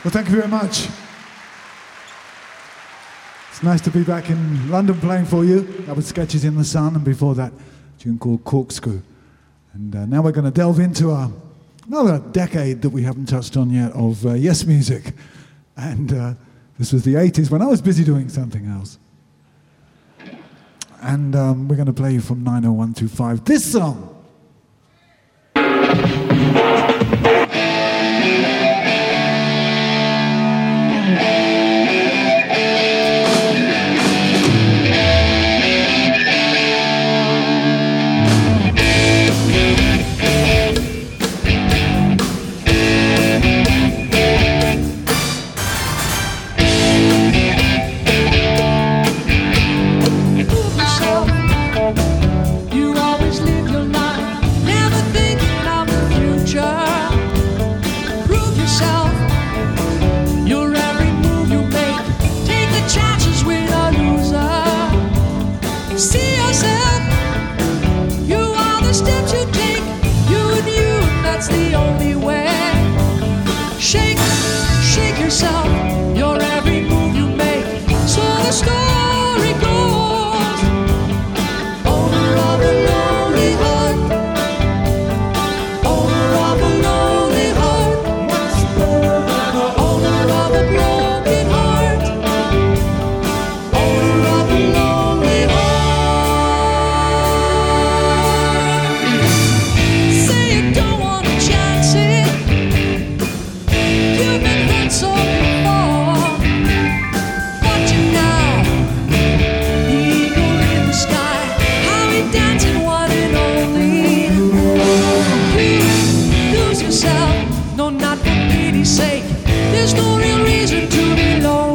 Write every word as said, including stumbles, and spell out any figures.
Well, thank you very much. It's nice to be back in London playing for you. That was Sketches in the Sun, and before that, a tune called Corkscrew. And uh, now we're going to delve into uh, another decade that we haven't touched on yet of uh, Yes Music. And uh, this was the eighties when I was busy doing something else. And um, we're going to play you from nine oh one two five this song. You always live your life, never thinking of the future. Prove yourself, your every move you make. Take the chances with a loser. See yourself, you are the steps you take. You and you, that's the only way. Shake, shake yourself, your every move you make. So the story goes. Owner of a lonely heart, owner of a lonely heart, owner of a broken heart, owner of a lonely heart. Say you don't want to chance it. You've been hurt so before. Watch it now, the eagle in the sky. How he dancing one and only. Please lose yourself, no, not for pity's sake. There's no real reason to be lonely.